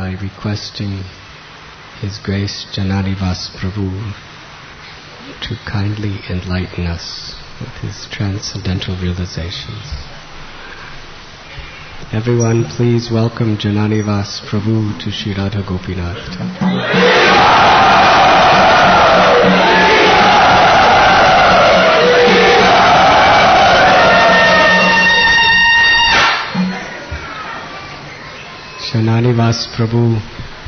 by requesting His Grace Jananivas Prabhu to kindly enlighten us with his transcendental realizations. Everyone, please welcome Jananivas Prabhu to Sri Radha Gopinath Temple. Jananivas Prabhu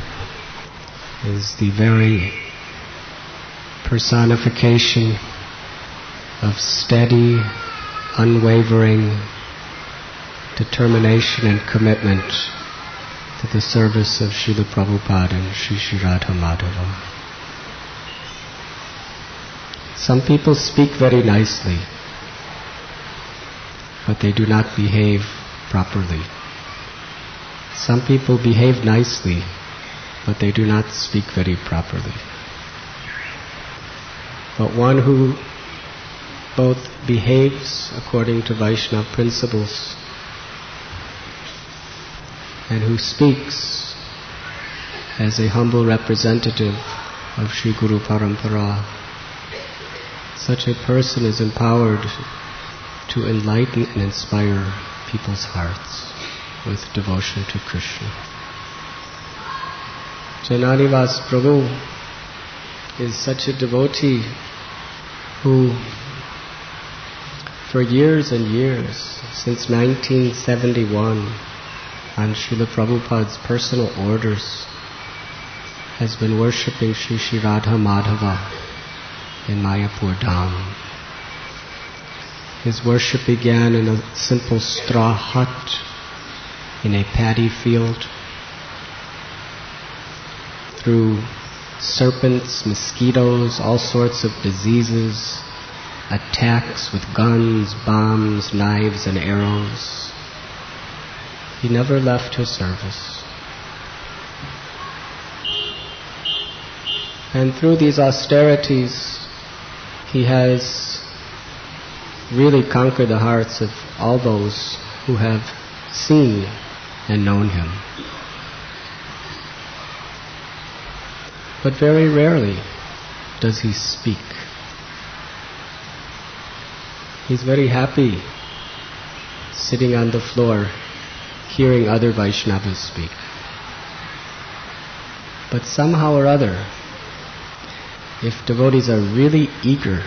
is the very personification of steady, unwavering determination and commitment to the service of Srila Prabhupada and Sri Radha Madhava. Some people speak very nicely, but they do not behave properly. Some people behave nicely, but they do not speak very properly. But one who both behaves according to Vaishnava principles and who speaks as a humble representative of Sri Guru Parampara, such a person is empowered to enlighten and inspire people's hearts with devotion to Krishna. Jananivas Prabhu is such a devotee who, for years and years, since 1971, on Srila Prabhupada's personal orders, has been worshipping Sri Radha Madhava in Mayapur Dham. His worship began in a simple straw hut in a paddy field. Through serpents, mosquitoes, all sorts of diseases, attacks with guns, bombs, knives, and arrows, he never left his service. And through these austerities, he has really conquered the hearts of all those who have seen and known him. But very rarely does he speak. He's very happy sitting on the floor, hearing other Vaishnavas speak. But somehow or other, if devotees are really eager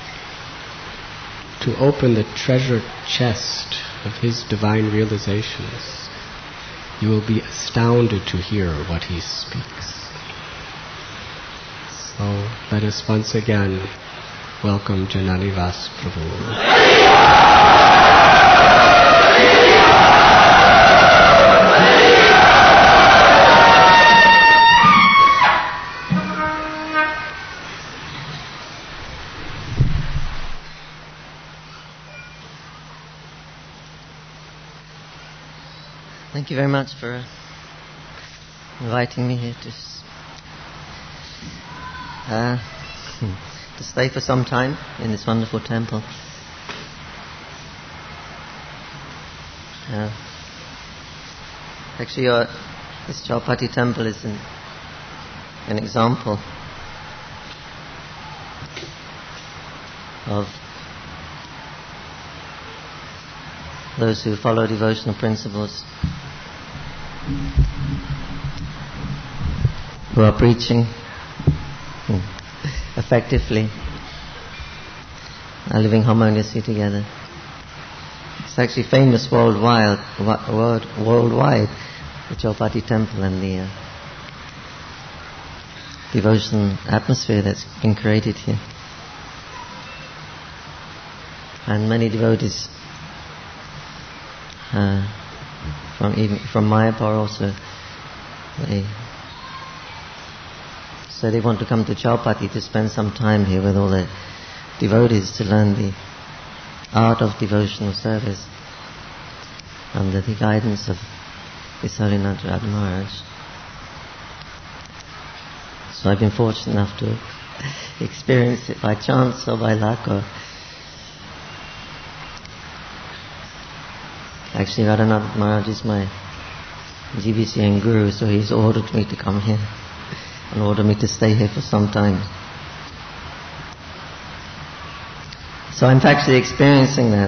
to open the treasure chest of his divine realizations, you will be astounded to hear what he speaks. So let us once again welcome Jananivas Prabhu. Thank you very much for inviting me here to stay for some time in this wonderful temple. Actually, this Chowpatty temple is an example of those who follow devotional principles, who are preaching effectively, are living harmoniously together. It's actually famous worldwide, the Chowpatty temple and the devotional atmosphere that's been created here. And many devotees from Mayapur also, they want to come to Chowpatty to spend some time here with all the devotees to learn the art of devotional service under the guidance of Visarinatha Radha Maharaj. So I've been fortunate enough to experience it by chance or by luck, or actually Radhanath Maharaj is my GBC and Guru, so he's ordered me to come here and ordered me to stay here for some time. So I'm actually experiencing that,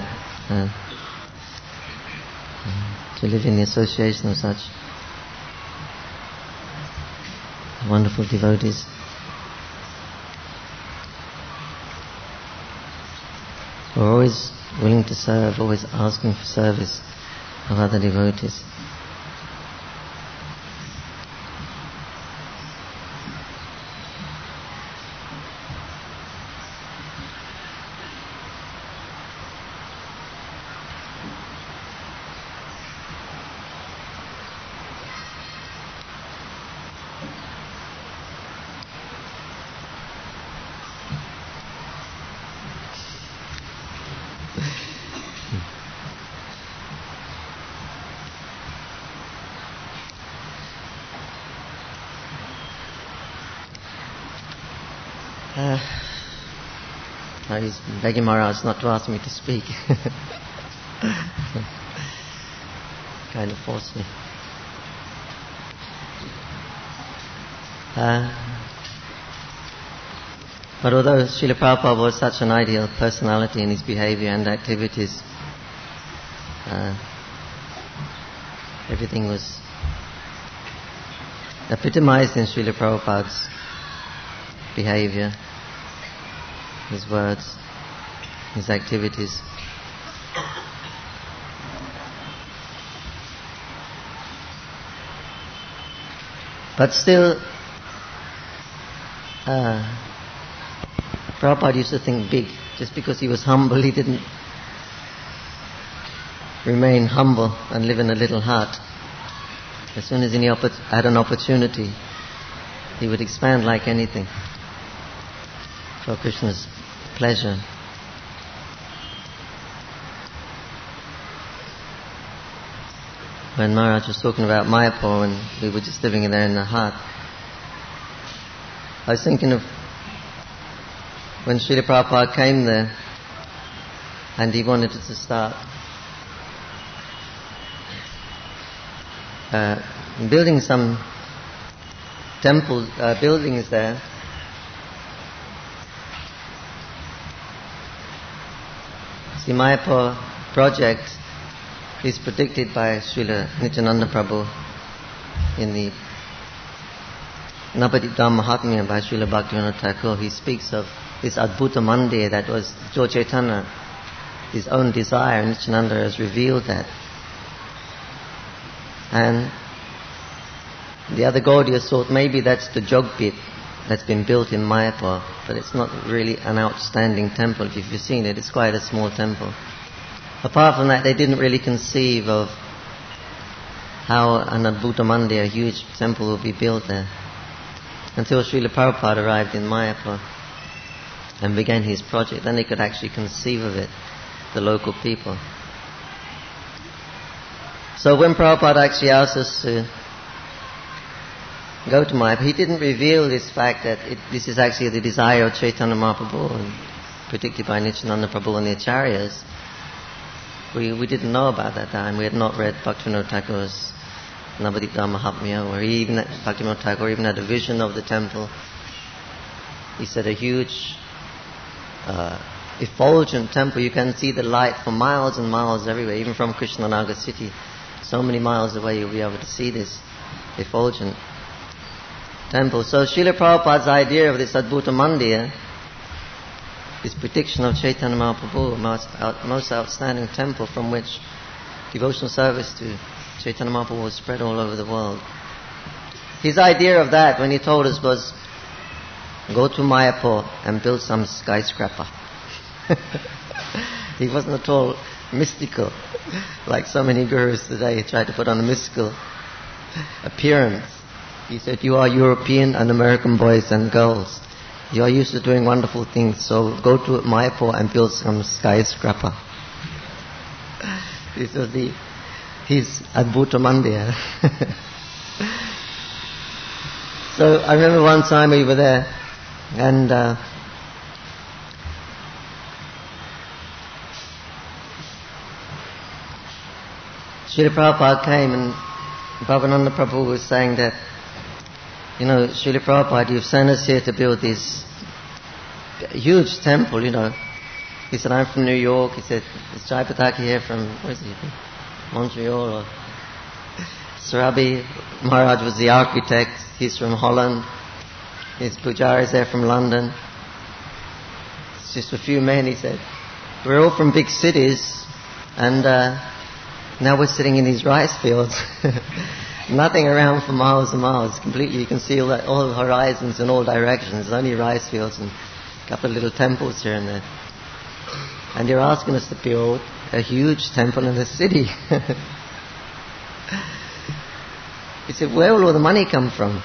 to live in the association of such wonderful devotees. Who are always willing to serve, always asking for service of other devotees. He's begging Maharaj not to ask me to speak. Kind of forced me. But although Srila Prabhupada was such an ideal personality in his behavior and activities, everything was epitomized in Srila Prabhupada's behavior, his words, his activities. But still, Prabhupada used to think big. Just because he was humble, he didn't remain humble and live in a little hut. As soon as he had an opportunity, he would expand like anything for Krishna's pleasure. When Maharaj was talking about Mayapur and we were just living there in the hut, I was thinking of when Srila Prabhupada came there and he wanted to start building some temples, buildings there. The Mayapur project is predicted by Srila Nityananda Prabhu in the Navadip Mahatmya by Srila Bhaktivinoda Thakur. He speaks of this Adbhuta Mandir that was Lord Chaitanya, his own desire, and Nityananda has revealed that. And the other Gaudiyas thought maybe that's the Jogbit that's been built in Mayapur, but it's not really an outstanding temple. If you've seen it, it's quite a small temple. Apart from that, they didn't really conceive of how an Adbhuta Mandir, a huge temple, will be built there. Until Srila Prabhupada arrived in Mayapur and began his project, then they could actually conceive of it, the local people. So when Prabhupada actually asked us to go to Mayapur, he didn't reveal this fact that this is actually the desire of Chaitanya Mahaprabhu, and predicted by Nityananda Prabhu and the Acharyas. We didn't know about that time. We had not read Bhaktivinoda Thakur's Navadip Mahatmya, or Bhaktivinoda Thakur even had a vision of the temple. He said a huge effulgent temple. You can see the light for miles and miles everywhere, even from Krishnanagar city. So many miles away you'll be able to see this effulgent temple. So Srila Prabhupada's idea of this Adbhuta Mandir, this prediction of Chaitanya Mahaprabhu, most outstanding temple from which devotional service to Chaitanya Mahaprabhu was spread all over the world. His idea of that, when he told us, was go to Mayapur and build some skyscraper. He wasn't at all mystical, like so many gurus today try to put on a mystical appearance. He said, you are European and American boys and girls. You are used to doing wonderful things, so go to Mayapur and build some skyscraper. This was his Adbhuta Mandir. So I remember one time we were there, and Srila Prabhupada came and Bhavananda Prabhu was saying that, Srila Prabhupada, you've sent us here to build this huge temple, He said, I'm from New York. He said, is Jayapataka here from, where is he? Montreal or... Sarabi Maharaj was the architect. He's from Holland. His Pujari is there from London. It's just a few men, he said. We're all from big cities, and now we're sitting in these rice fields. Nothing around for miles and miles. Completely, you can see all the horizons in all directions. There's only rice fields and a couple of little temples here and there. And you're asking us to build a huge temple in the city. He said, where will all the money come from?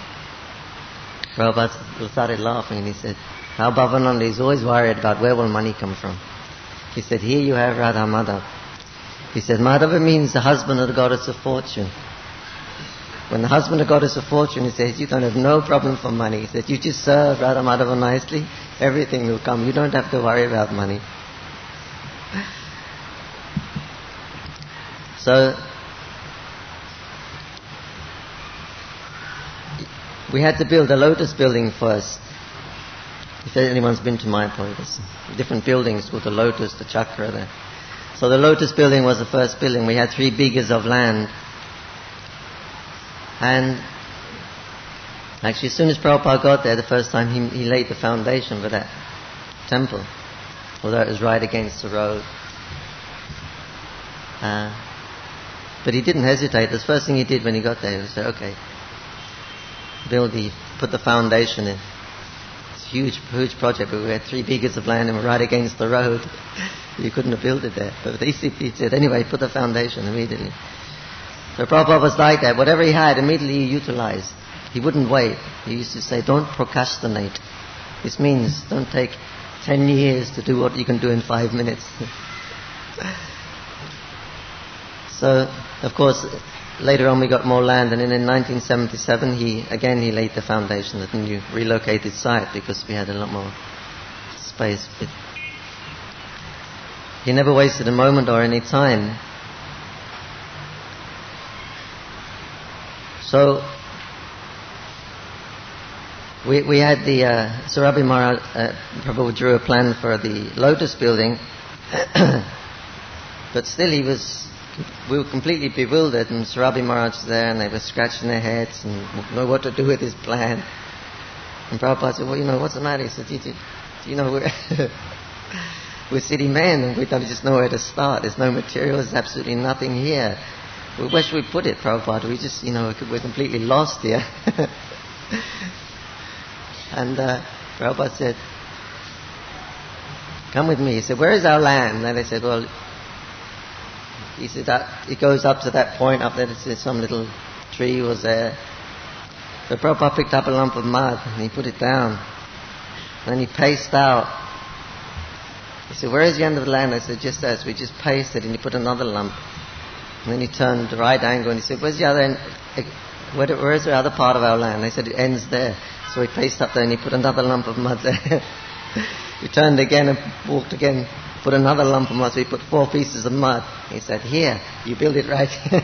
Prabhupada started laughing and he said, how Bhavananda is always worried about where will money come from. He said, here you have Radha Madhav. He said, Madhava means the husband of the goddess of fortune. When the husband of the goddess of fortune, he says, you don't have no problem for money. He said, you just serve Radha Madhava nicely, everything will come. You don't have to worry about money. So, we had to build a lotus building first. If anyone's been to Mayapur, there's different buildings called the lotus, the chakra there. So the lotus building was the first building. We had 3 bighas of land. And actually as soon as Prabhupada got there the first time, he laid the foundation for that temple. Although it was right against the road. But he didn't hesitate. The first thing he did when he got there was say, okay, put the foundation in. It's a huge project, but we had 3 bighas of land and we're right against the road. You couldn't have built it there. But he said, anyway, put the foundation immediately. So Prabhupada was like that. Whatever he had, immediately he utilized. He wouldn't wait. He used to say, don't procrastinate. This means don't take 10 years to do what you can do in 5 minutes. So, of course, later on we got more land, and then in 1977 he laid the foundation at the new relocated site because we had a lot more space. But he never wasted a moment or any time. So we had the Sarabi Maharaj Prabhu drew a plan for the lotus building, but still we were completely bewildered, and Sarabi Maharaj was there and they were scratching their heads and didn't know what to do with his plan. And Prabhupada said, well, what's the matter? He said, do you know we're city men and we don't just know where to start. There's no material, there's absolutely nothing here. Where should we put it, Prabhupada? We just, we're completely lost here. And Prabhupada said, come with me. He said, where is our land? And they said, well, he said, it goes up to that point up there. There's some little tree was there. So Prabhupada picked up a lump of mud and he put it down. And then he paced out. He said, where is the end of the land? I said, just as. We just pasted and he put another lump. And then he turned the right angle and he said, where's the other end? Where is the other part of our land? They said, it ends there. So he paced up there and he put another lump of mud there. He turned again and walked again, put another lump of mud. So he put 4 pieces of mud. He said, here, you build it right here.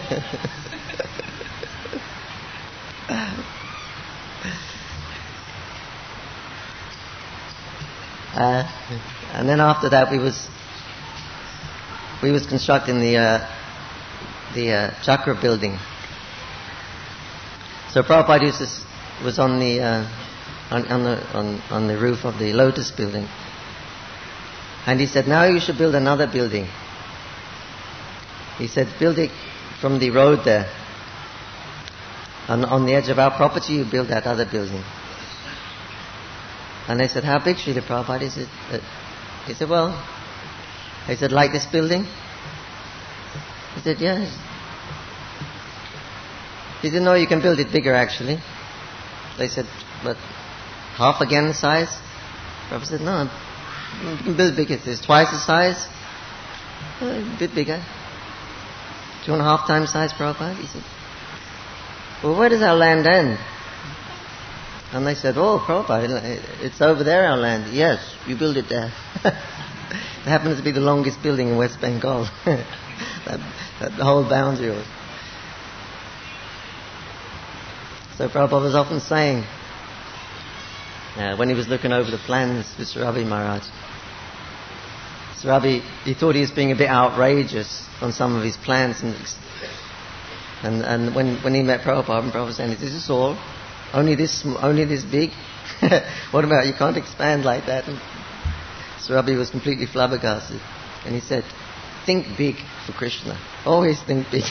And then after that we was constructing the chakra building. So Prabhupada was on the roof of the lotus building, and he said, now you should build another building. He said, build it from the road there, and on the edge of our property you build that other building. And they said, how big, Srila Prabhupada? He said, well, he said, like this building? He said, yes. He said, no, you can build it bigger actually. They said, but half again the size? Prabhupada said, no, you can build bigger. It's twice the size, a bit bigger. 2.5 times size, Prabhupada. He said, well, where does our land end? And they said, oh, Prabhupada, it's over there, our land. Yes, you build it there. It happens to be the longest building in West Bengal. that whole boundary was. So Prabhupada was often saying, when he was looking over the plans with Sarabi Maharaj, Sarabi, he thought he was being a bit outrageous on some of his plans, and when he met Prabhupada, and Prabhupada was saying, "Is this all? Only this big? What about, you can't expand like that?" And Sarabi was completely flabbergasted, and he said, "Think big for Krishna. Always think big."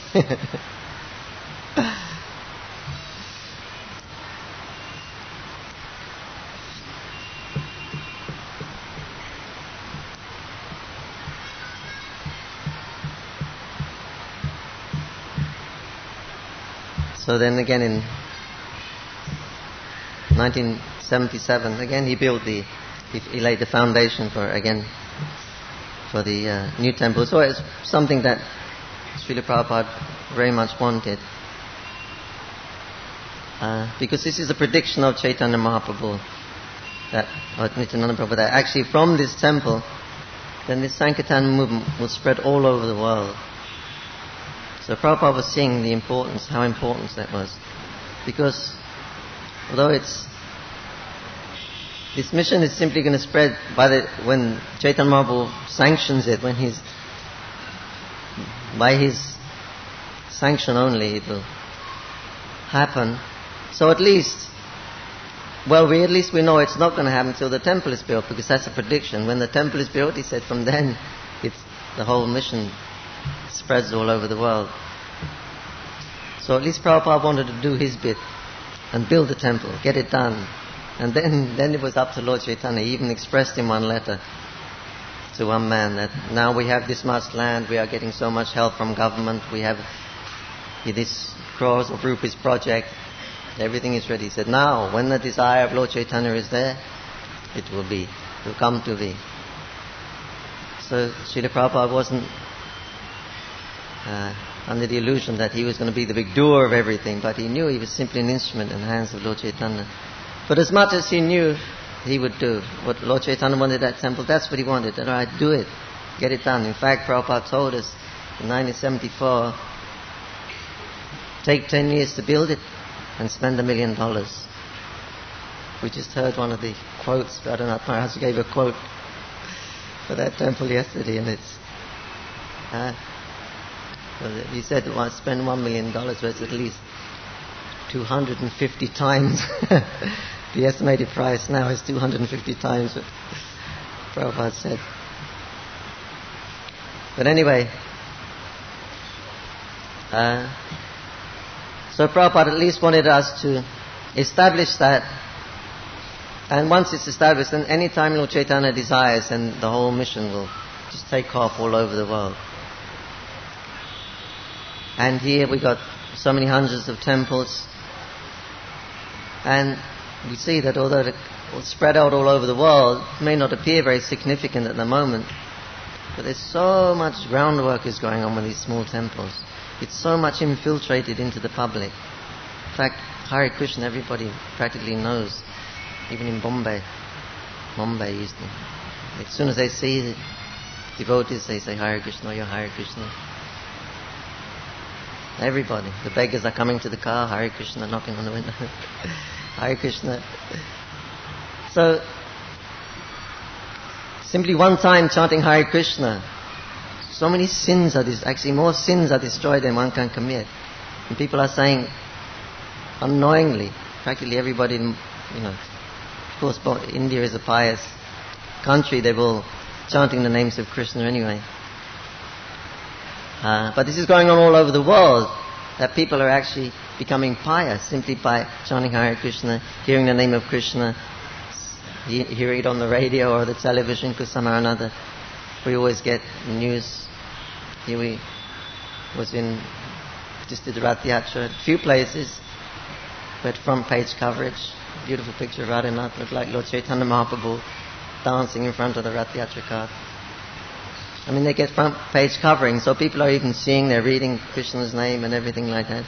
So then again in 1977, again he laid the foundation for the new temple. So it's something that Srila Prabhupada very much wanted. Because this is a prediction of Chaitanya Mahaprabhu, Nityananda Prabhu, that actually from this temple, then this Sankirtan movement will spread all over the world. So Prabhupada was seeing how important that was. Because although this mission is simply going to spread when Chaitanya Mahaprabhu sanctions it, by his sanction only it will happen. So at least we know it's not going to happen until the temple is built, because that's a prediction. When the temple is built, he said, from then the whole mission spreads all over the world. So at least Prabhupada wanted to do his bit and build the temple, get it done. And then it was up to Lord Chaitanya. He even expressed in one letter to one man that now we have this much land, we are getting so much help from government, we have this crores of rupees project, everything is ready. He said, now when the desire of Lord Chaitanya is there, it will come to thee. So Srila Prabhupada wasn't under the illusion that he was going to be the big doer of everything, but he knew he was simply an instrument in the hands of Lord Chaitanya. But as much as he knew, he would do. What Lord Chaitanya wanted that temple, that's what he wanted. All right, do it. Get it done. In fact, Prabhupada told us in 1974, take 10 years to build it and spend $1 million. We just heard one of the quotes, I don't know, Maharaj gave a quote for that temple yesterday, and it's... he said, spend $1 million, but it's at least 250 times. The estimated price now is 250 times what Prabhupada said. But anyway, so Prabhupada at least wanted us to establish that, and once it's established, then any time Lord Chaitanya desires, then the whole mission will just take off all over the world. And here we got so many hundreds of temples, and we see that although it will spread out all over the world, it may not appear very significant at the moment, but there's so much groundwork is going on with these small temples. It's so much infiltrated into the public. In fact, Hare Krishna everybody practically knows. Even in Bombay used to. As soon as they see the devotees, they say Hare Krishna, you're Hare Krishna. Everybody. The beggars are coming to the car, Hare Krishna, knocking on the window. Hare Krishna. So, simply one time chanting Hare Krishna, so many sins actually more sins are destroyed than one can commit. And people are saying, unknowingly, practically everybody, of course India is a pious country, they're all chanting the names of Krishna anyway. But this is going on all over the world, that people are actually becoming pious simply by chanting Hare Krishna, hearing the name of Krishna, hearing it on the radio or the television, because somehow or another we always get news. Here we just did the Rath Yatra, a few places, but front page coverage, beautiful picture of Radhanath, looked like Lord Chaitanya Mahaprabhu dancing in front of the Rath Yatra car. I mean, they get front page covering, so people are even seeing, they're reading Krishna's name and everything like that.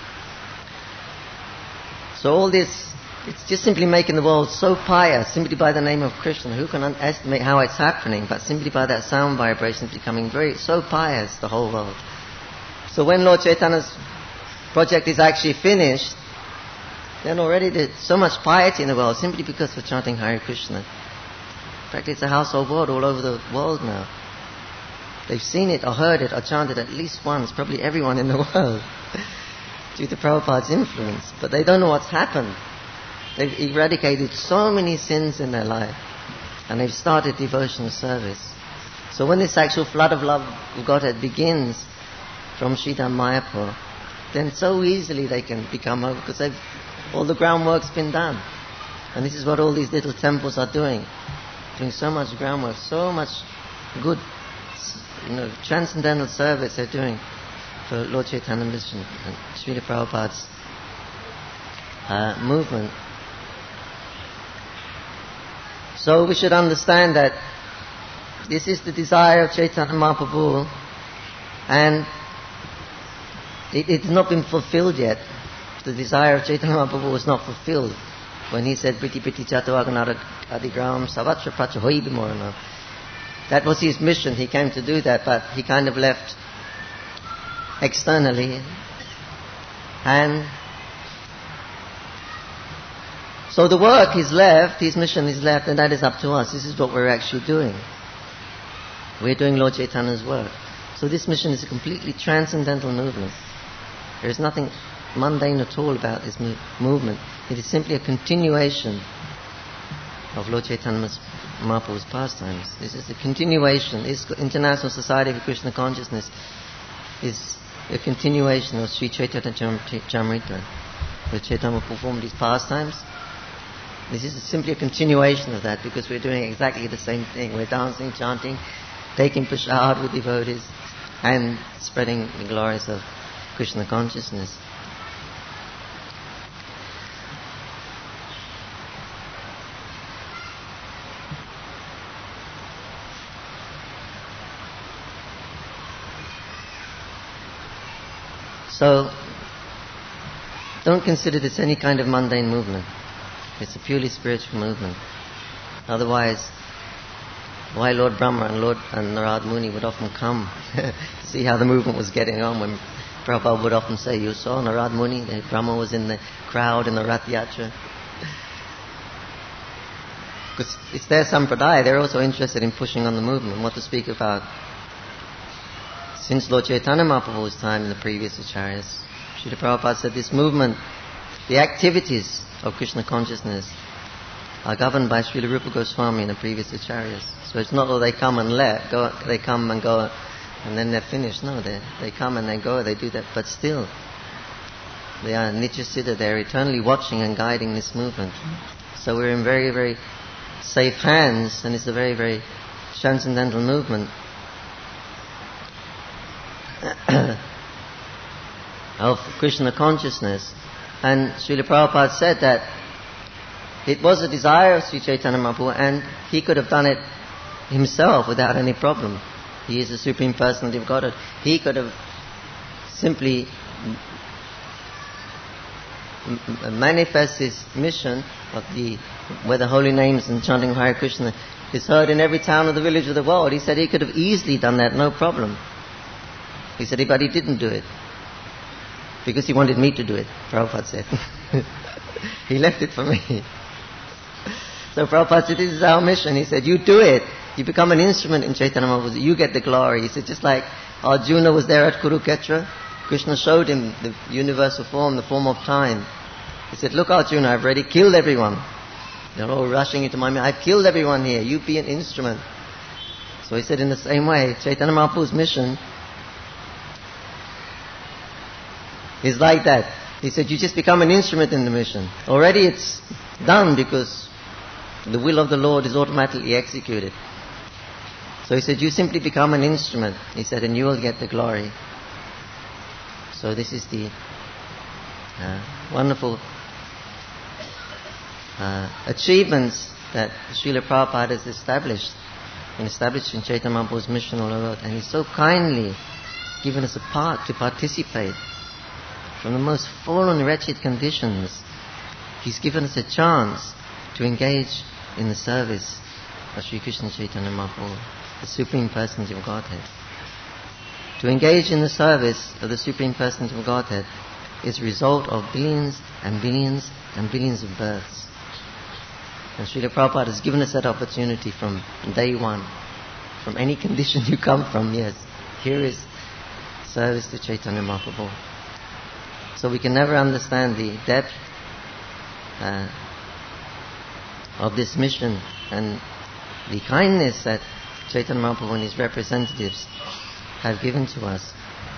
So all this, it's just simply making the world so pious, simply by the name of Krishna. Who can estimate how it's happening? But simply by that sound vibration, becoming so pious, the whole world. So when Lord Chaitanya's project is actually finished, then already there's so much piety in the world simply because we're chanting Hare Krishna. In fact, it's a household word all over the world now. They've seen it or heard it or chanted at least once, probably everyone in the world, due to Prabhupada's influence. But they don't know what's happened. They've eradicated so many sins in their life, and they've started devotional service. So when this actual flood of love of Godhead begins from Sridham Mayapur, then so easily they can become over, because all the groundwork's been done. And this is what all these little temples are doing so much groundwork, so much good, transcendental service they're doing for Lord Chaitanya Mission and Srila Prabhupada's movement. So we should understand that this is the desire of Chaitanya Mahaprabhu, and it has not been fulfilled yet. The desire of Chaitanya Mahaprabhu was not fulfilled when he said, Priti Priti Chatawaganara Adigram Savatra Pracha Hoi Bimorana. That was his mission. He came to do that, but he kind of left externally. And so the work is left, his mission is left, and that is up to us. This is what we're actually doing. We're doing Lord Chaitanya's work. So this mission is a completely transcendental movement. There is nothing mundane at all about this movement. It is simply a continuation of Lord Chaitanya Mahaprabhu's pastimes. This is a continuation. This International Society for Krishna Consciousness is a continuation of Sri Chaitanya Charitamrita, where Chaitanya performed his pastimes. This is simply a continuation of that, because we're doing exactly the same thing. We're dancing, chanting, taking prasad with devotees, and spreading the glories of Krishna consciousness. So, don't consider this any kind of mundane movement. It's a purely spiritual movement. Otherwise, why Lord Brahma and Narad Muni would often come to see how the movement was getting on, when Prabhupada would often say, you saw Narad Muni, Brahma was in the crowd in the Rath Yatra. Because it's their sampradaya, they're also interested in pushing on the movement. What to speak about since Lord Chaitanya Mahaprabhu's time in the previous acharyas. Srila Prabhupada said this movement, the activities of Krishna consciousness are governed by Srila Rupa Goswami and the previous acharyas. So it's not that they come and they come and go and then they're finished. No, they come and they go, they do that, but still they are Nityasiddha, they're eternally watching and guiding this movement. So we're in very, very safe hands, and it's a very, very transcendental movement of Krishna consciousness. And Srila Prabhupada said that it was a desire of Sri Chaitanya Mahaprabhu, and he could have done it himself without any problem. He is the Supreme Personality of Godhead. He could have simply manifest his mission of where the holy names and chanting Hare Krishna is heard in every town or the village of the world. He said he could have easily done that, no problem. He said, but he didn't do it because he wanted me to do it, Prabhupada said. He left it for me. So Prabhupada said, this is our mission. He said, you do it. You become an instrument in Chaitanya Mahaprabhu. You get the glory. He said, just like Arjuna was there at Kurukshetra, Krishna showed him the universal form, the form of time. He said, look Arjuna, I've already killed everyone. They're all rushing into my mind. I've killed everyone here. You be an instrument. So he said, in the same way, Chaitanya Mahaprabhu's mission is like that. He said, you just become an instrument in the mission. Already it's done because the will of the Lord is automatically executed. So he said, you simply become an instrument. He said, and you will get the glory. So this is the wonderful achievements that Srila Prabhupada has established in establishing Chaitanya Mahaprabhu's mission all over. And he's so kindly given us a part to participate. From the most fallen, wretched conditions, he's given us a chance to engage in the service of Sri Krishna Chaitanya Mahaprabhu, the Supreme Personality of Godhead. To engage in the service of the Supreme Personality of Godhead is a result of billions and billions and billions of births. And Srila Prabhupada has given us that opportunity from day one. From any condition you come from, yes, here is service to Chaitanya Mahaprabhu. So we can never understand the depth of this mission and the kindness that Chaitanya Mahaprabhu and his representatives have given to us.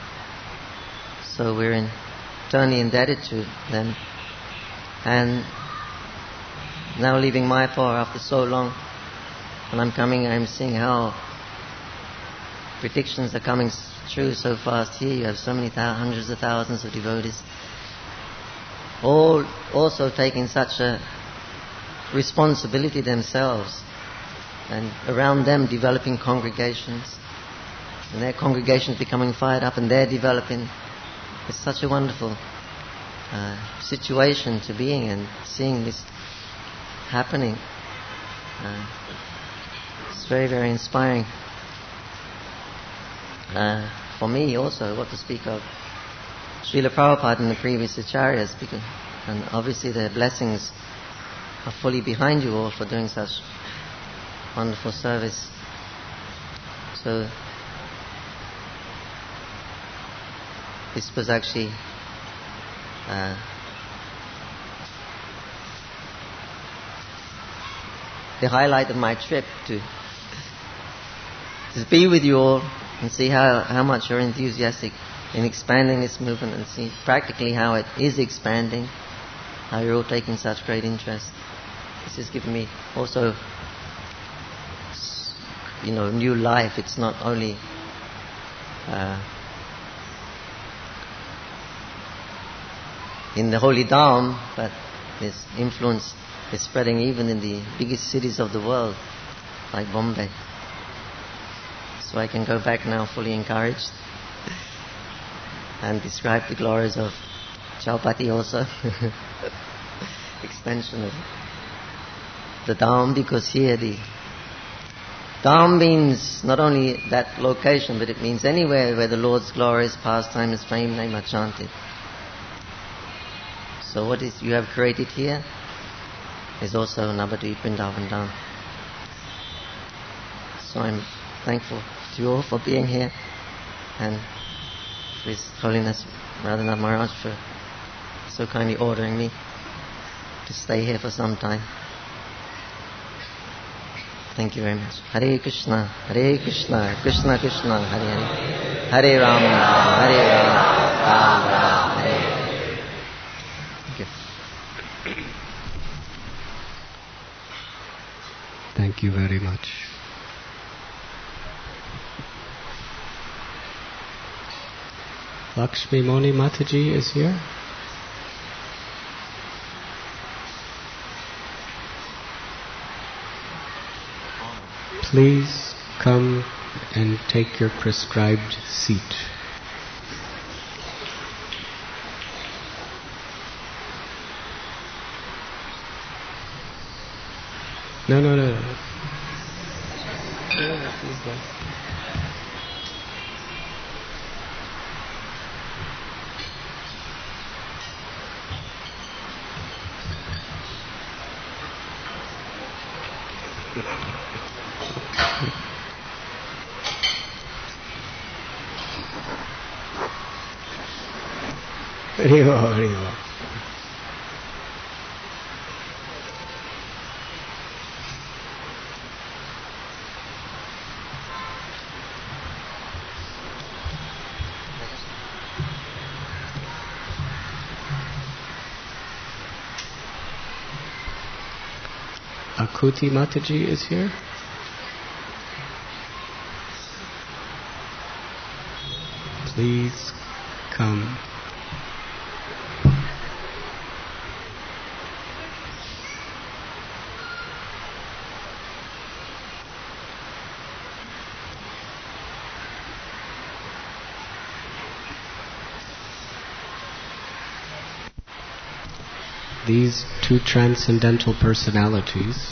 So we're eternally indebted to them. And now leaving Mayapur after so long, when I'm coming, I'm seeing how predictions are coming true so fast here. You have so many hundreds of thousands of devotees, all also taking such a responsibility themselves, and around them developing congregations, and their congregations becoming fired up, and they're developing. It's such a wonderful situation to be in, and seeing this happening. It's very, very inspiring. For me also, what to speak of Srila Prabhupada and the previous acharyas, because, and obviously their blessings are fully behind you all for doing such wonderful service. So this was actually the highlight of my trip, to be with you all and see how much you're enthusiastic in expanding this movement, and see practically how it is expanding, how you're all taking such great interest. This has given me also, new life. It's not only in the Holy Dham, but this influence is spreading even in the biggest cities of the world, like Bombay. So I can go back now fully encouraged and describe the glories of Chowpatty also. Extension of the Dham, because here the Dham means not only that location, but it means anywhere where the Lord's glorious pastime, His fame, name are chanted. So what is you have created here is also Navadvip Vrindavan Dham. So I'm thankful to you all for being here, and for His Holiness Radhanath Maharaj for so kindly ordering me to stay here for some time. Thank you very much. Hare Krishna, Krishna Krishna, Hare Hare, Hare Rama, Rama Rama, Hare Hare. Thank you. Thank you very much. Lakshmi Moni Mataji is here. Please come and take your prescribed seat. No. Please go. Hariho. Akuti Mataji is here. Please come. These two transcendental personalities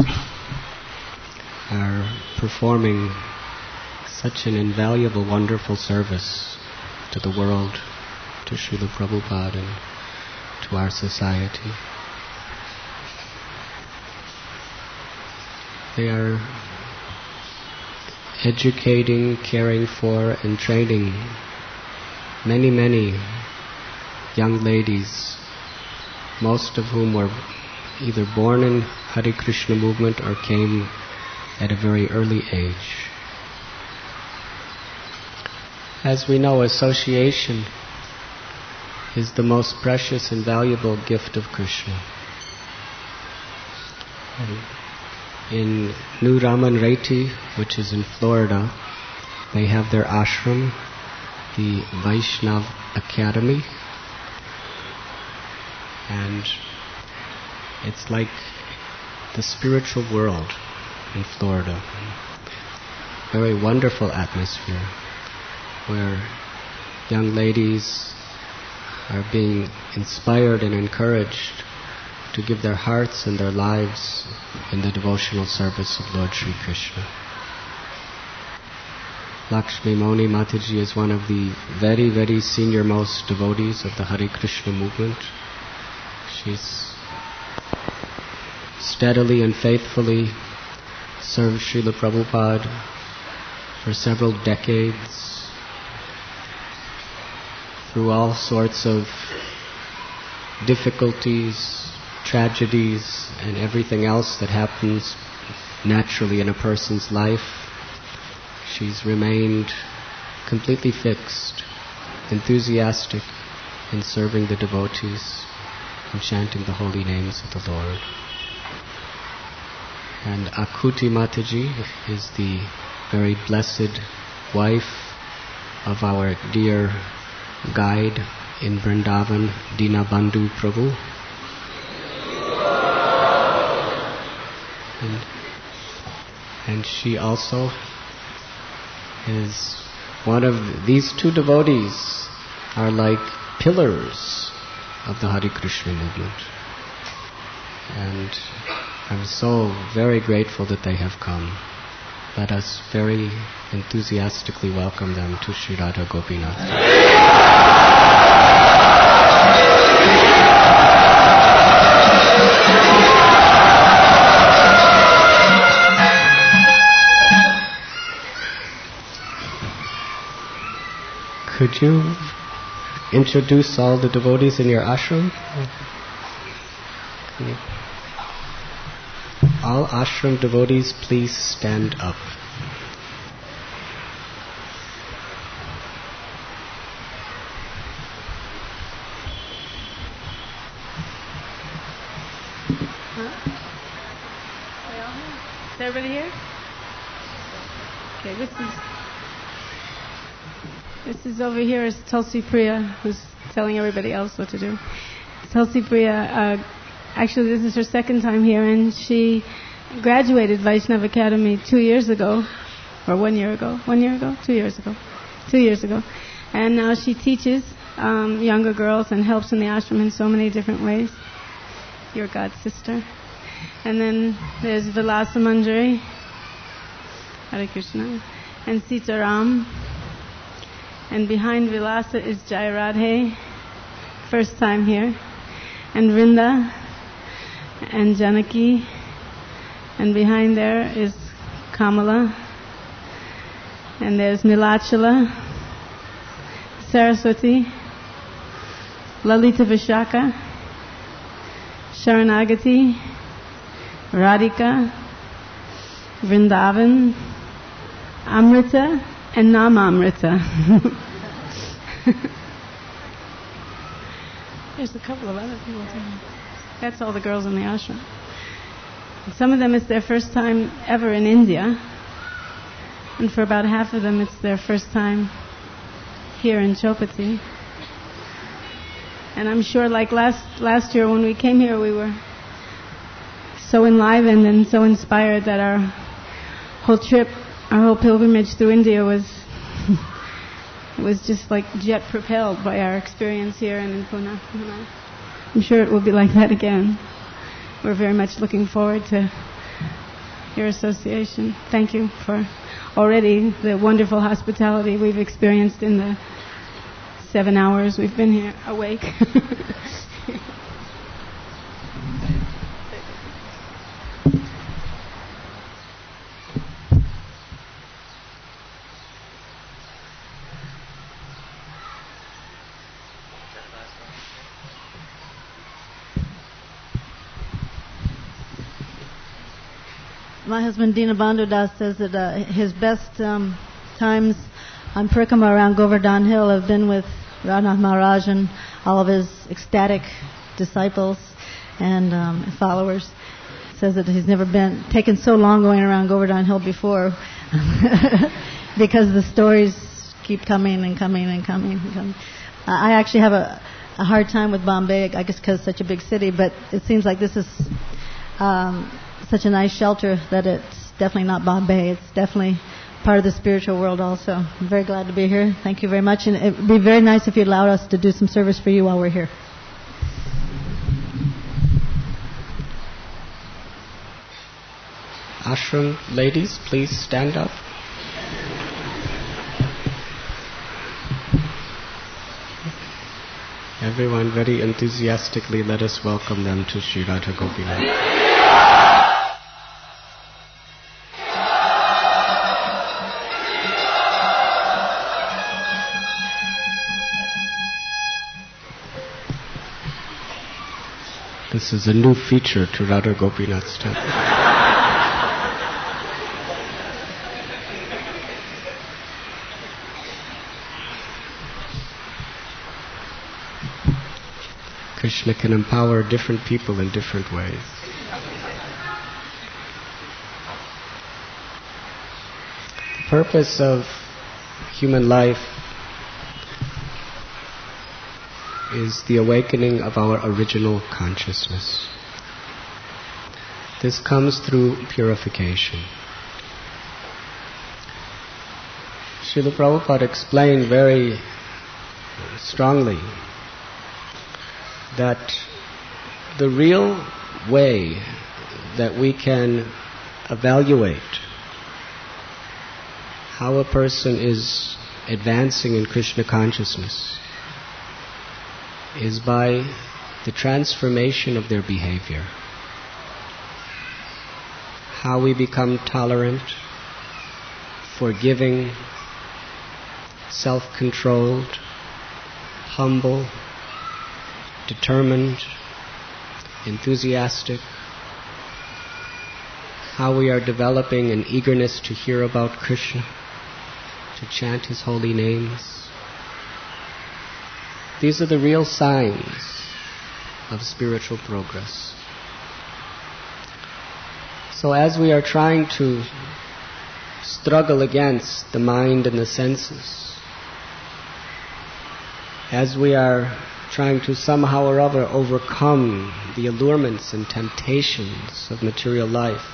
are performing such an invaluable, wonderful service to the world, to Srila Prabhupada, and to our society. They are educating, caring for, and training many, many young ladies, most of whom were either born in Hare Krishna movement or came at a very early age. As we know, association is the most precious and valuable gift of Krishna. In New Raman Reti, which is in Florida, they have their ashram, the Vaishnav Academy, and it's like the spiritual world in Florida. Very wonderful atmosphere where young ladies are being inspired and encouraged to give their hearts and their lives in the devotional service of Lord Sri Krishna. Lakshmi Moni Mataji is one of the very, very senior most devotees of the Hare Krishna movement. She's steadily and faithfully served Srila Prabhupada for several decades through all sorts of difficulties, tragedies, and everything else that happens naturally in a person's life. She's remained completely fixed, enthusiastic in serving the devotees and chanting the holy names of the Lord. And Akuti Mataji is the very blessed wife of our dear guide in Vrindavan, Dinabandhu Prabhu. And she also is one of these two devotees are like pillars of the Hare Krishna movement. And I'm so very grateful that they have come. Let us very enthusiastically welcome them to Sri Radha Gopinath. Could you introduce all the devotees in your ashram? All ashram devotees, please stand up. Is everybody here? Okay, this is over here is Tulsi Priya, who's telling everybody else what to do. Tulsi Priya, actually this is her second time here, and she graduated Vaishnav Academy 2 years ago, or 1 year ago, 1 year ago, 2 years ago, 2 years ago. And now she teaches younger girls and helps in the ashram in so many different ways. Your god sister. And then there's Vilasa Manjari, Hare Krishna, and Sitaram. And behind Vilasa is Jai Radhe, first time here, and Vrinda, and Janaki, and behind there is Kamala, and there's Nilachala, Saraswati, Lalita Vishaka, Sharanagati, Radhika, Vrindavan, Amrita, and Namamrita. There's a couple of other people too. That's all the girls in the ashram. Some of them it's their first time ever in India, and for about half of them it's their first time here in Chopati. And I'm sure like last year when we came here we were so enlivened and so inspired that our whole trip, our whole pilgrimage through India was just like jet propelled by our experience here and in Pune. I'm sure it will be like that again. We're very much looking forward to your association. Thank you for already the wonderful hospitality we've experienced in the 7 hours we've been here awake. my husband Dinabandhu Das says that his best times on Parikrama around Govardhan Hill have been with Radhanath Maharaj and all of his ecstatic disciples and followers. Says that he's never been taken so long going around Govardhan Hill before because the stories keep coming and coming and coming and coming. I actually have a hard time with Bombay, I guess because it's such a big city, but it seems like this is such a nice shelter that it's definitely not Bombay. It's definitely part of the spiritual world also. I'm very glad to be here. Thank you very much. And it would be very nice if you allowed us to do some service for you while we're here. Ashram ladies, please stand up. Everyone very enthusiastically, let us welcome them to Sri Radha Gopinath. This is a new feature to Radha Gopinath's temple. Krishna can empower different people in different ways. The purpose of human life is the awakening of our original consciousness. This comes through purification. Srila Prabhupada explained very strongly that the real way that we can evaluate how a person is advancing in Krishna consciousness is by the transformation of their behavior. How we become tolerant, forgiving, self-controlled, humble, determined, enthusiastic. How we are developing an eagerness to hear about Krishna, to chant His holy names. These are the real signs of spiritual progress. So as we are trying to struggle against the mind and the senses, as we are trying to somehow or other overcome the allurements and temptations of material life,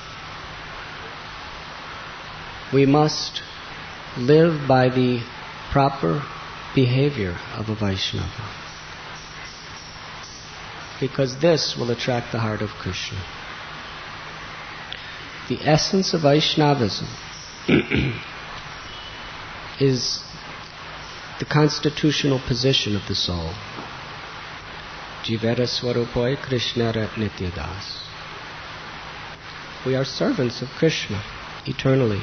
we must live by the proper behavior of a Vaishnava, because this will attract the heart of Krishna. The essence of Vaishnavism is the constitutional position of the soul. Jivera Swarupai Krishnara Nityadas. We are servants of Krishna eternally.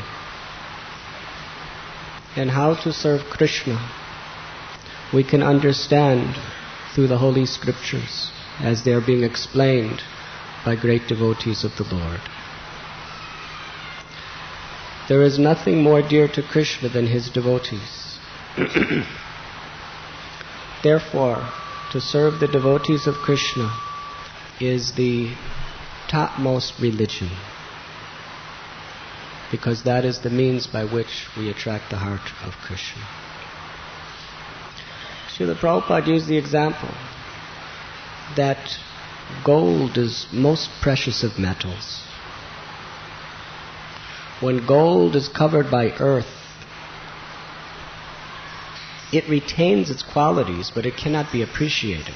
And how to serve Krishna we can understand through the Holy Scriptures as they are being explained by great devotees of the Lord. There is nothing more dear to Krishna than His devotees. Therefore, to serve the devotees of Krishna is the topmost religion, because that is the means by which we attract the heart of Krishna. Srila Prabhupada used the example that gold is most precious of metals. When gold is covered by earth, it retains its qualities, but it cannot be appreciated.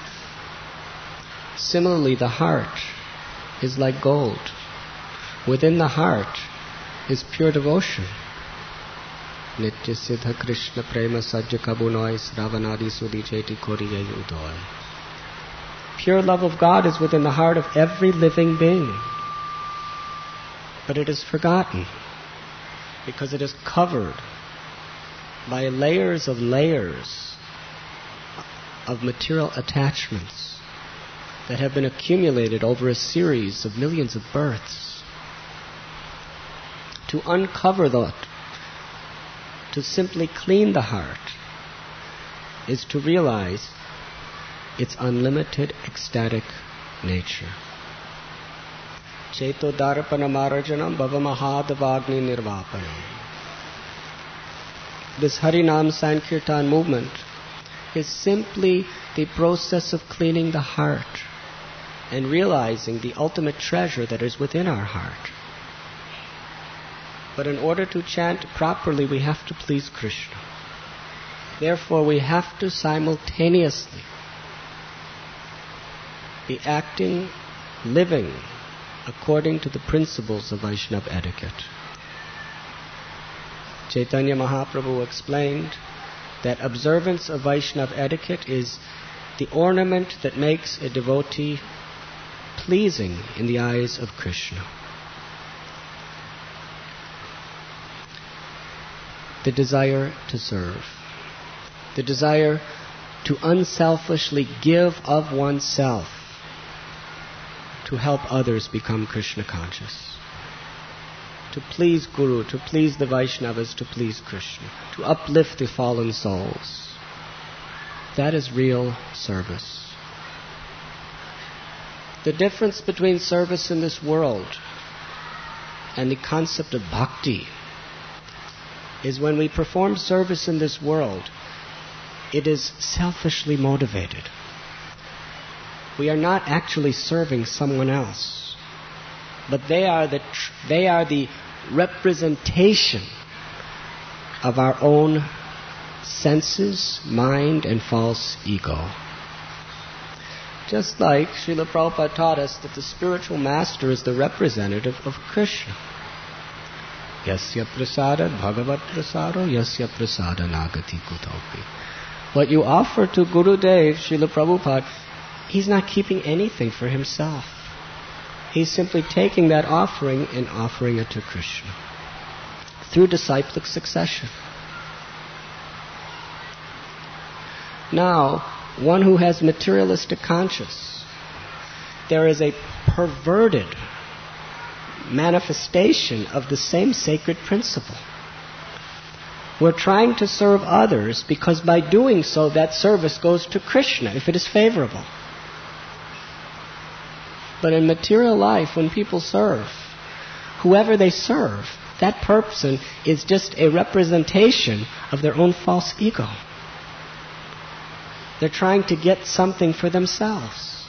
Similarly, the heart is like gold. Within the heart is pure devotion. Nitya Siddha Krishna Prema Sajja Kabunoi Sravanadi Sudhi Cheti Koriyai Udoy. Pure love of God is within the heart of every living being. But it is forgotten because it is covered by layers of material attachments that have been accumulated over a series of millions of births. to uncover to simply clean the heart, is to realize its unlimited ecstatic nature. Cheto darpana marajanam bhavamahadavagni nirvapanam. This Harinam Sankirtan movement is simply the process of cleaning the heart and realizing the ultimate treasure that is within our heart. But in order to chant properly, we have to please Krishna. Therefore, we have to simultaneously be acting, living according to the principles of Vaishnava etiquette. Chaitanya Mahaprabhu explained that observance of Vaishnava etiquette is the ornament that makes a devotee pleasing in the eyes of Krishna. The desire to serve, the desire to unselfishly give of oneself to help others become Krishna conscious, to please Guru, to please the Vaishnavas, to please Krishna, to uplift the fallen souls. That is real service. The difference between service in this world and the concept of bhakti is when we perform service in this world, it is selfishly motivated. We are not actually serving someone else, but they are the representation of our own senses, mind, and false ego. Just like Srila Prabhupada taught us that the spiritual master is the representative of Krishna. Yasya prasada bhagavat prasado yasya prasada nagati kutopi. What you offer to Gurudev, Srila Prabhupada, he's not keeping anything for himself. He's simply taking that offering and offering it to Krishna through disciplic succession. Now, one who has materialistic conscience, there is a perverted manifestation of the same sacred principle. We're trying to serve others because by doing so, that service goes to Krishna if it is favorable. But in material life, when people serve, whoever they serve, that person is just a representation of their own false ego. They're trying to get something for themselves.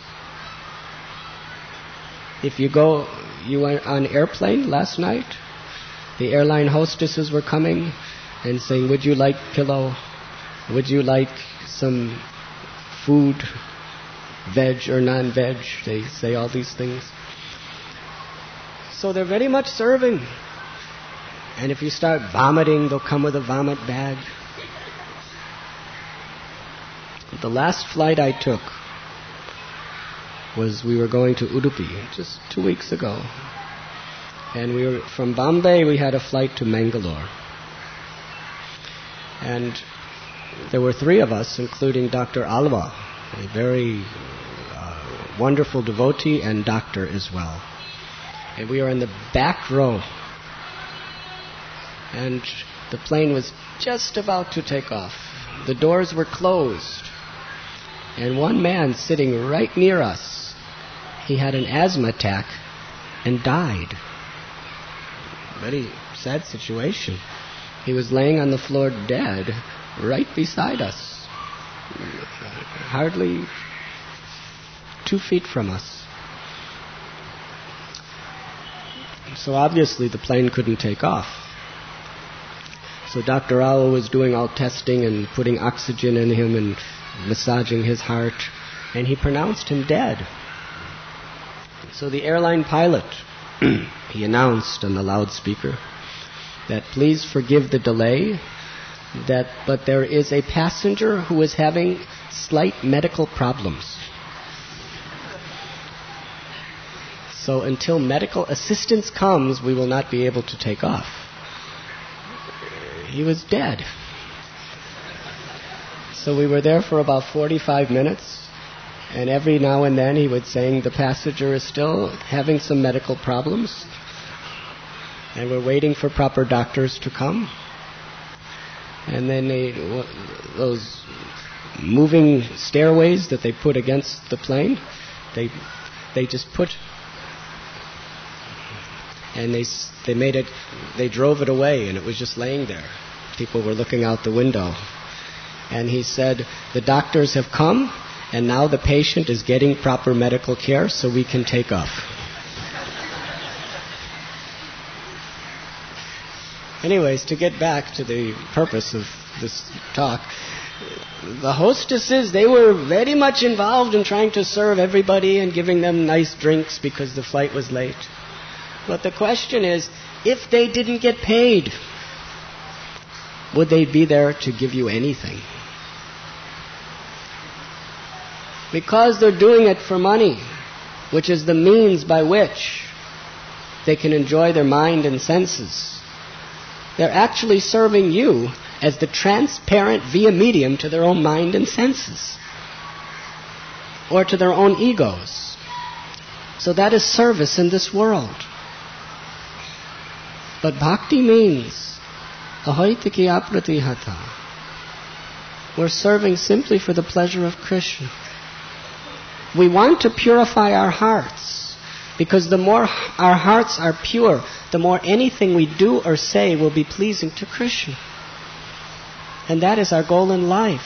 If you went on an airplane last night, the airline hostesses were coming and saying, would you like pillow? Would you like some food, veg or non-veg? They say all these things. So they're very much serving. And if you start vomiting, they'll come with a vomit bag. The last flight I took we were going to Udupi just 2 weeks ago. And we were from Bombay, we had a flight to Mangalore. And there were 3 of us, including Dr. Alva, a very wonderful devotee and doctor as well. And we were in the back row. And the plane was just about to take off. The doors were closed. And one man sitting right near us, he had an asthma attack and died. Very sad situation. He was laying on the floor dead right beside us, hardly 2 feet from us. So obviously the plane couldn't take off. So Dr. Rao was doing all testing and putting oxygen in him and massaging his heart, and he pronounced him dead. So the airline pilot, he announced on the loudspeaker that please forgive the delay, but there is a passenger who is having slight medical problems. So until medical assistance comes, we will not be able to take off. He was dead. So we were there for about 45 minutes, and every now and then he would say the passenger is still having some medical problems. And we're waiting for proper doctors to come. And then those moving stairways that they put against the plane, they just put, and they made it, they drove it away, and it was just laying there. People were looking out the window. And he said, the doctors have come, and now the patient is getting proper medical care, so we can take off. Anyways, to get back to the purpose of this talk, the hostesses, they were very much involved in trying to serve everybody and giving them nice drinks because the flight was late. But the question is, if they didn't get paid, would they be there to give you anything? Because they're doing it for money, which is the means by which they can enjoy their mind and senses. They're actually serving you as the transparent via medium to their own mind and senses, or to their own egos. So that is service in this world. But bhakti means ahoitiki apratihata. We're serving simply for the pleasure of Krishna. We want to purify our hearts, because the more our hearts are pure, the more anything we do or say will be pleasing to Krishna. And that is our goal in life.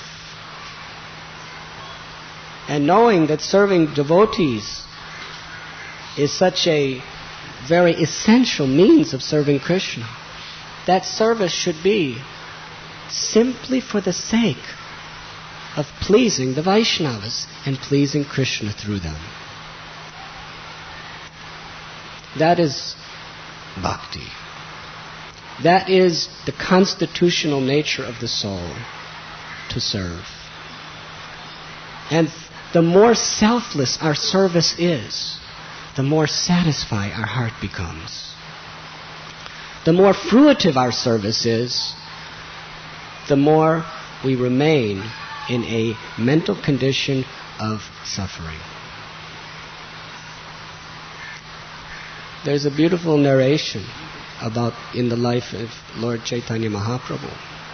And knowing that serving devotees is such a very essential means of serving Krishna, that service should be simply for the sake of pleasing the Vaishnavas and pleasing Krishna through them. That is bhakti. That is the constitutional nature of the soul, to serve. And the more selfless our service is, the more satisfied our heart becomes. The more fruitive our service is, the more we remain in a mental condition of suffering. There's a beautiful narration about in the life of Lord Chaitanya Mahaprabhu,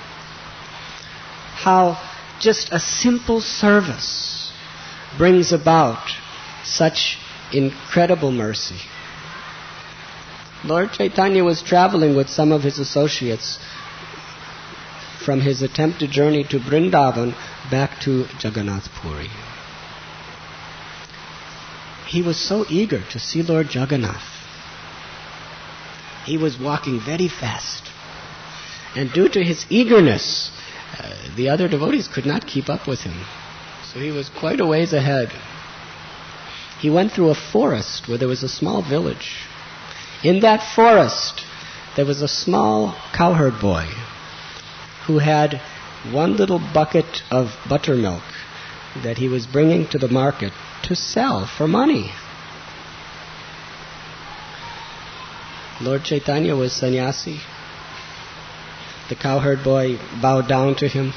how just a simple service brings about such incredible mercy. Lord Chaitanya was traveling with some of his associates from his attempted journey to Vrindavan back to Jagannath Puri. He was so eager to see Lord Jagannath. He was walking very fast. And due to his eagerness, the other devotees could not keep up with him. So he was quite a ways ahead. He went through a forest where there was a small village. In that forest, there was a small cowherd boy who had one little bucket of buttermilk that he was bringing to the market to sell for money. Lord Chaitanya was sannyasi. The cowherd boy bowed down to him.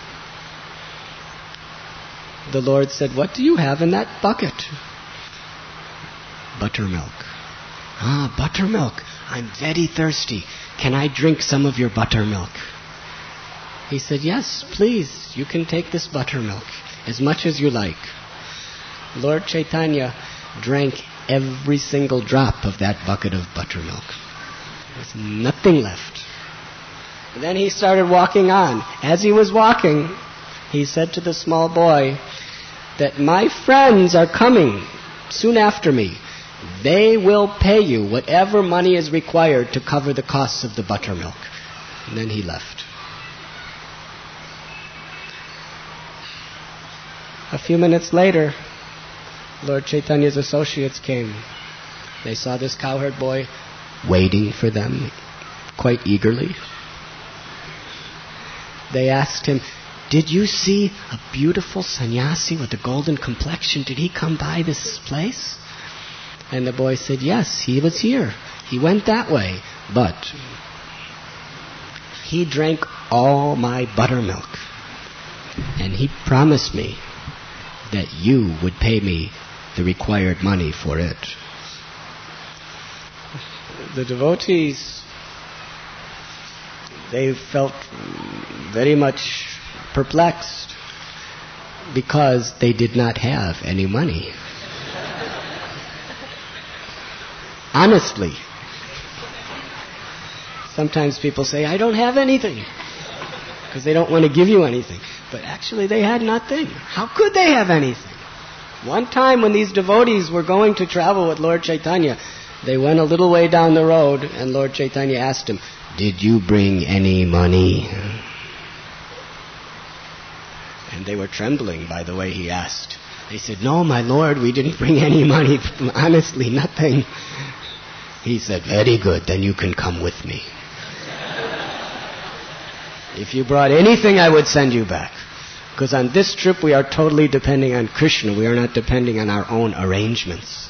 The Lord said, "What do you have in that bucket?" "Buttermilk." "Ah, buttermilk. I'm very thirsty. Can I drink some of your buttermilk?" He said, "Yes, please. You can take this buttermilk as much as you like." Lord Chaitanya drank every single drop of that bucket of buttermilk. There was nothing left. And then he started walking on. As he was walking, he said to the small boy that my friends are coming soon after me. They will pay you whatever money is required to cover the costs of the buttermilk. And then he left. A few minutes later, Lord Chaitanya's associates came. They saw this cowherd boy waiting for them quite eagerly. They asked him, "Did you see a beautiful sannyasi with a golden complexion? Did he come by this place?" And the boy said, "Yes, he was here. He went that way, but he drank all my buttermilk. And he promised me that you would pay me the required money for it." The devotees They felt very much perplexed because they did not have any money. Honestly. Sometimes people say, I don't have anything, because they don't want to give you anything. But actually they had nothing. How could they have anything? One time when these devotees were going to travel with Lord Chaitanya, they went a little way down the road and Lord Chaitanya asked him, did you bring any money? And they were trembling by the way he asked. They said, no, my Lord, we didn't bring any money. Honestly, nothing. He said, very good, then you can come with me. If you brought anything, I would send you back. Because on this trip, we are totally depending on Krishna. We are not depending on our own arrangements.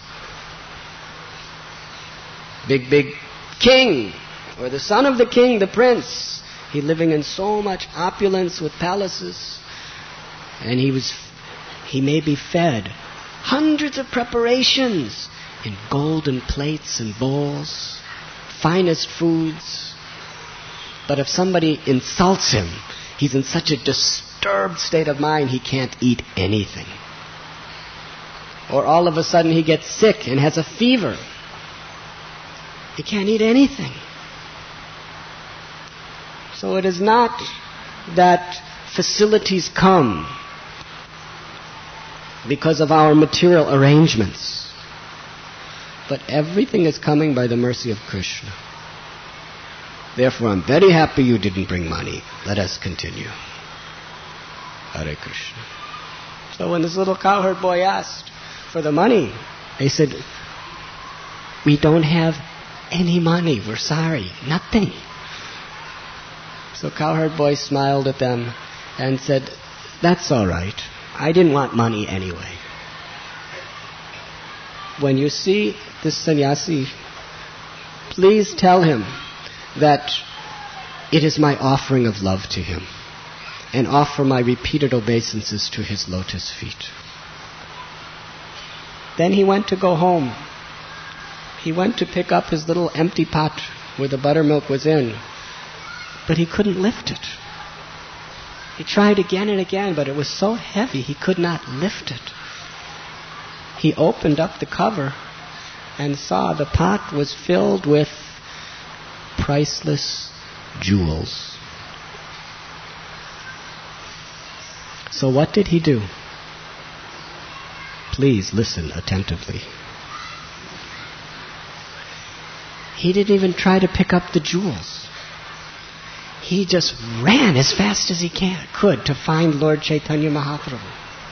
Big king, or the son of the king, the prince, he living in so much opulence with palaces. And he may be fed hundreds of preparations in golden plates and bowls, finest foods. But if somebody insults him, he's in such a disturbed state of mind he can't eat anything. Or all of a sudden he gets sick and has a fever. He can't eat anything. So it is not that facilities come because of our material arrangements, but everything is coming by the mercy of Krishna. Therefore, I'm very happy you didn't bring money. Let us continue. Hare Krishna. So when this little cowherd boy asked for the money, they said, we don't have any money. We're sorry. Nothing. So cowherd boy smiled at them and said, that's all right. I didn't want money anyway. When you see this sannyasi, please tell him that it is my offering of love to him, and offer my repeated obeisances to his lotus feet. Then he went to go home. He went to pick up his little empty pot where the buttermilk was in, but he couldn't lift it. He tried again and again, but it was so heavy he could not lift it. He opened up the cover and saw the pot was filled with priceless jewels. So what did he do? Please listen attentively. He didn't even try to pick up the jewels. He just ran as fast as he could to find Lord Chaitanya Mahaprabhu.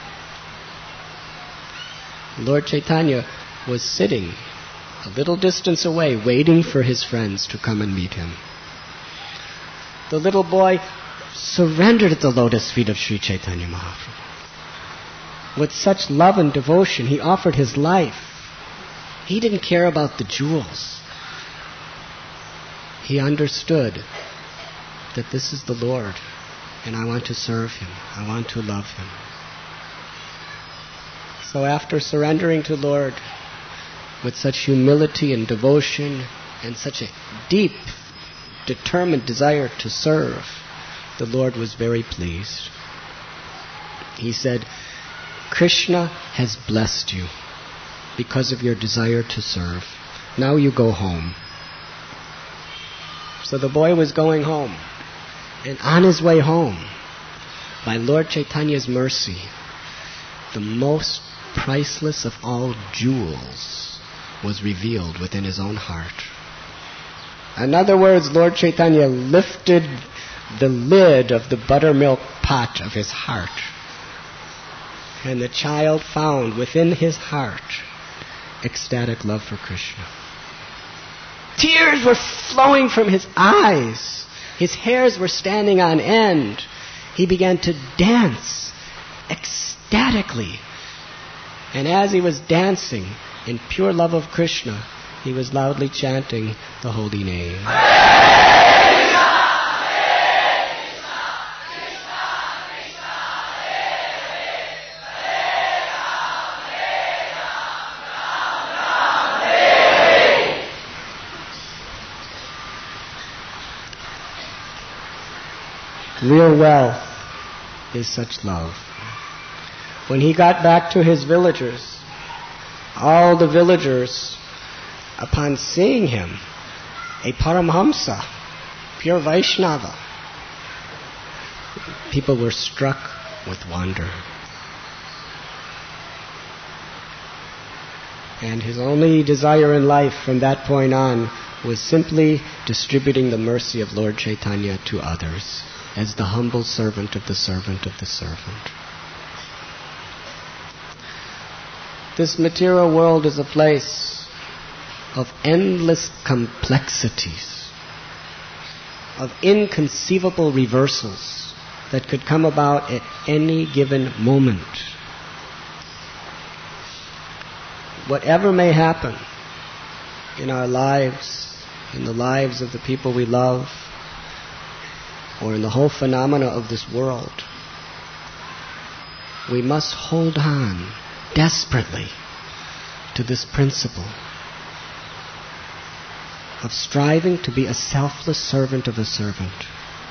Lord Chaitanya was sitting a little distance away, waiting for his friends to come and meet him. The little boy surrendered at the lotus feet of Sri Chaitanya Mahaprabhu. With such love and devotion, he offered his life. He didn't care about the jewels. He understood that this is the Lord, and I want to serve him. I want to love him. So after surrendering to Lord, with such humility and devotion and such a deep, determined desire to serve, the Lord was very pleased. He said, Krishna has blessed you because of your desire to serve. Now you go home. So the boy was going home. And on his way home, by Lord Chaitanya's mercy, the most priceless of all jewels was revealed within his own heart. In other words, Lord Chaitanya lifted the lid of the buttermilk pot of his heart, and the child found within his heart ecstatic love for Krishna. Tears were flowing from his eyes. His hairs were standing on end. He began to dance ecstatically. And as he was dancing in pure love of Krishna, he was loudly chanting the holy name. Real wealth is such love. When he got back to his villagers, all the villagers, upon seeing him, a Paramhamsa, pure Vaishnava, people were struck with wonder. And his only desire in life from that point on was simply distributing the mercy of Lord Chaitanya to others as the humble servant of the servant of the servant. This material world is a place of endless complexities, of inconceivable reversals that could come about at any given moment. Whatever may happen in our lives, in the lives of the people we love, or in the whole phenomena of this world, we must hold on desperately to this principle of striving to be a selfless servant of a servant,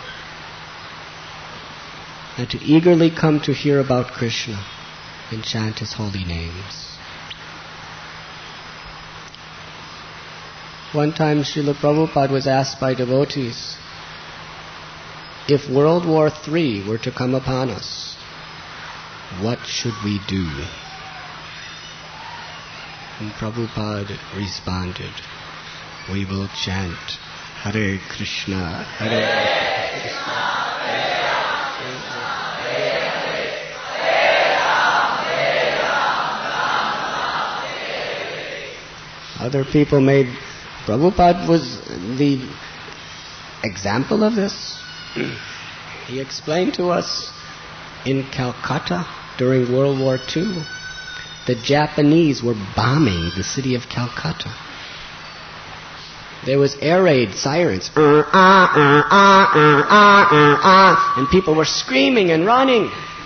and to eagerly come to hear about Krishna and chant His holy names. One time Srila Prabhupada was asked by devotees, if World War III were to come upon us, what should we do? And Prabhupada responded, we will chant Hare Krishna, Hare Krishna, Hare Krishna, Hare Krishna. Other people made... Prabhupada was the example of this. He explained to us in Calcutta during World War II, the Japanese were bombing the city of Calcutta. There was air raid sirens, and people were screaming and running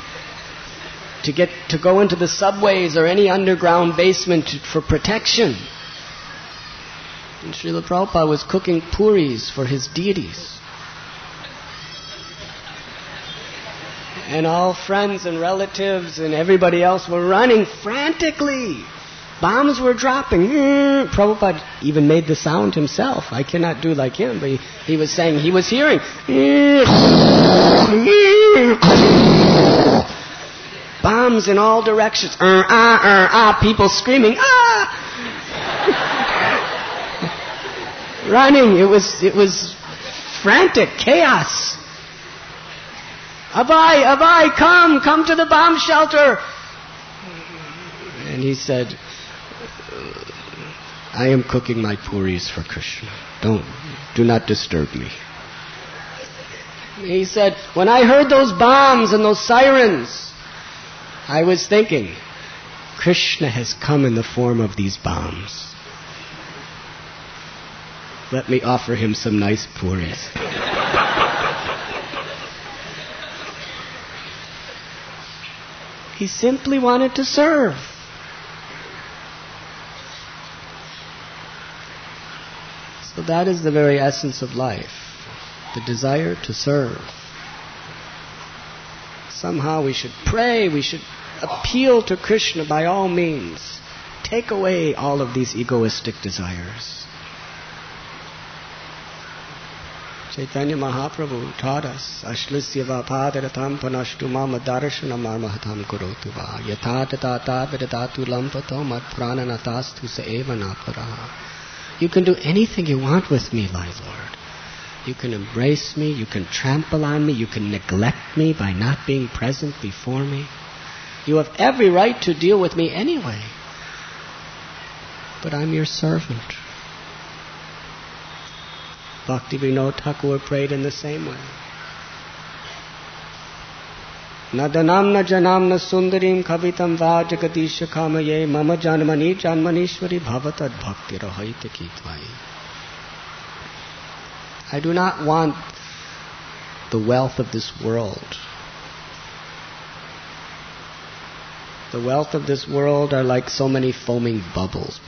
to go into the subways or any underground basement for protection. And Srila Prabhupada was cooking puris for his deities. And all friends and relatives and everybody else were running frantically. Bombs were dropping. Prabhupada even made the sound himself. I cannot do like him, but he was saying he was hearing. Bombs in all directions. People screaming. Running. It was frantic chaos. Abai, come to the bomb shelter. And he said, I am cooking my puris for Krishna. Do not disturb me. He said, when I heard those bombs and those sirens, I was thinking, Krishna has come in the form of these bombs. Let me offer him some nice puris. He simply wanted to serve. So that is the very essence of life, the desire to serve. Somehow we should pray, we should appeal to Krishna by all means. Take away all of these egoistic desires. Chaitanya Mahaprabhu taught us, Ashlisya vapadaratam panashtu mama darshanam armahatam kurotu va yatatata vidadatu lampato mat prananatastu sa eva naparaha. You can do anything you want with me, my Lord. You can embrace me, you can trample on me, you can neglect me by not being present before me. You have every right to deal with me anyway. But I'm your servant. Bhakti Vinod Thakur prayed in the same way. Nadanamna janamna sundarim kavitam vajagadisha kamaye mama janmani janmanishwari bhavatad bhakti rahaita kitvai. I do not want the wealth of this world. The wealth of this world are like so many foaming bubbles.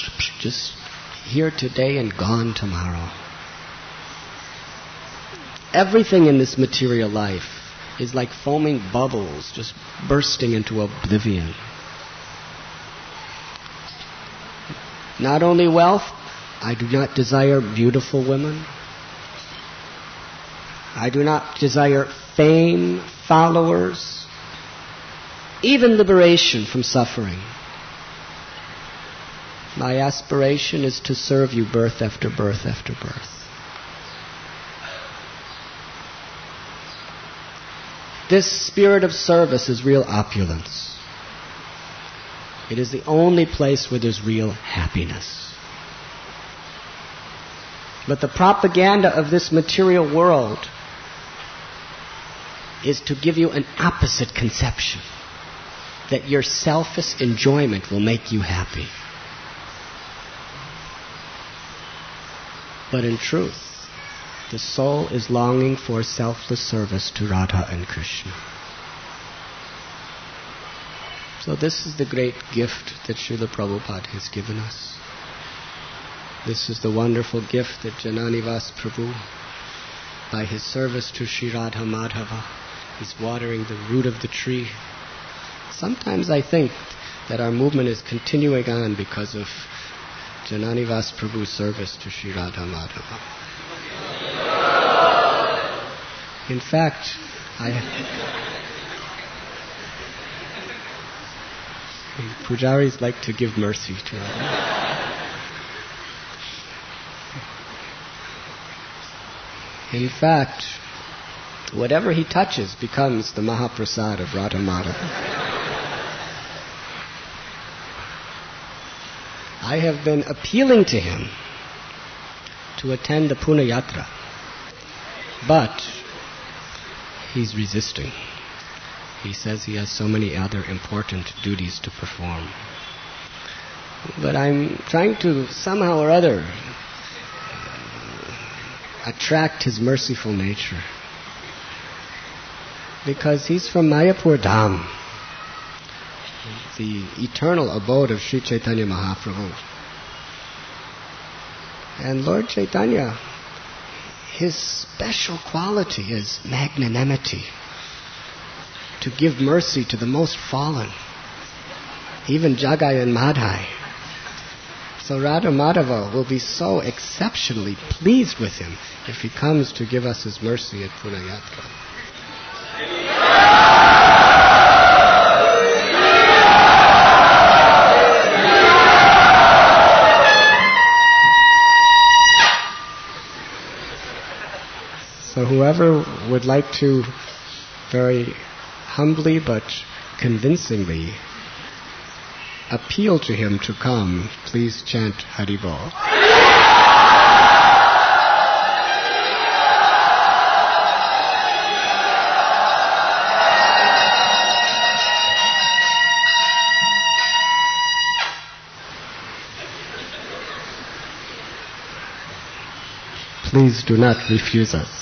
Just here today and gone tomorrow. everything in this material life is like foaming bubbles just bursting into oblivion. Not only wealth, I do not desire beautiful women. I do not desire fame, followers, even liberation from suffering. My aspiration is to serve you birth after birth after birth. This spirit of service is real opulence. It is the only place where there's real happiness. But the propaganda of this material world is to give you an opposite conception, that your selfish enjoyment will make you happy. But in truth, the soul is longing for selfless service to Radha and Krishna. So this is the great gift that Srila Prabhupada has given us. This is the wonderful gift that Jananivas Prabhu, by his service to Sri Radha Madhava, is watering the root of the tree. Sometimes I think that our movement is continuing on because of Jananivas Prabhu's service to Sri Radha Madhava. In fact, pujaris like to give mercy to Radha. In fact, whatever he touches becomes the Mahaprasad of Radha Madhava. I have been appealing to him to attend the Pune Yatra, but he's resisting. He says he has so many other important duties to perform. But I'm trying to somehow or other attract his merciful nature, because he's from Mayapur Dham, the eternal abode of Sri Chaitanya Mahaprabhu. And Lord Chaitanya, his special quality is magnanimity, to give mercy to the most fallen, even Jagai and Madhai. So Radha Madhava will be so exceptionally pleased with him if he comes to give us his mercy at Pune Yatra. So whoever would like to very humbly but convincingly appeal to him to come, please chant Hari Bol. Please do not refuse us.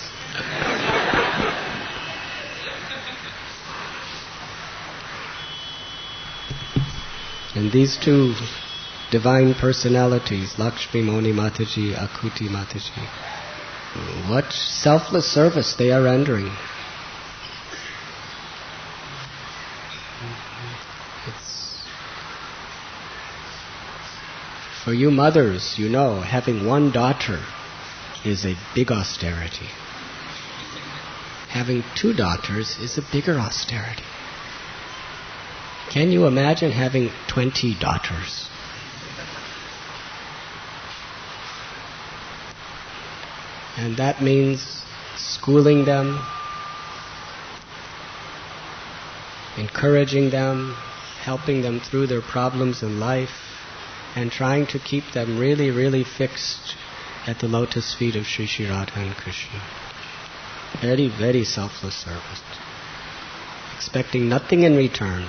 And these two divine personalities, Lakshmi Moni Mataji, Akuti Mataji, what selfless service they are rendering. It's for you mothers, you know, having one daughter is a big austerity. Having two daughters is a bigger austerity. Can you imagine having 20 daughters? And that means schooling them, encouraging them, helping them through their problems in life, and trying to keep them really, really fixed at the lotus feet of Sri Sri Radha and Krishna. Very, very selfless service. Expecting nothing in return.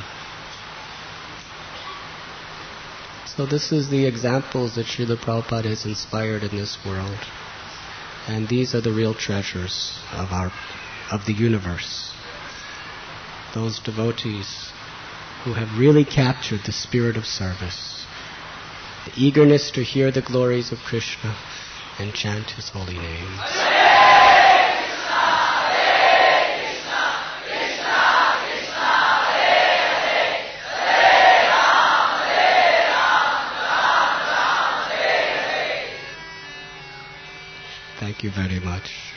So this is the examples that Srila Prabhupada has inspired in this world. And these are the real treasures of the universe. Those devotees who have really captured the spirit of service, the eagerness to hear the glories of Krishna and chant His holy names. Thank you very much.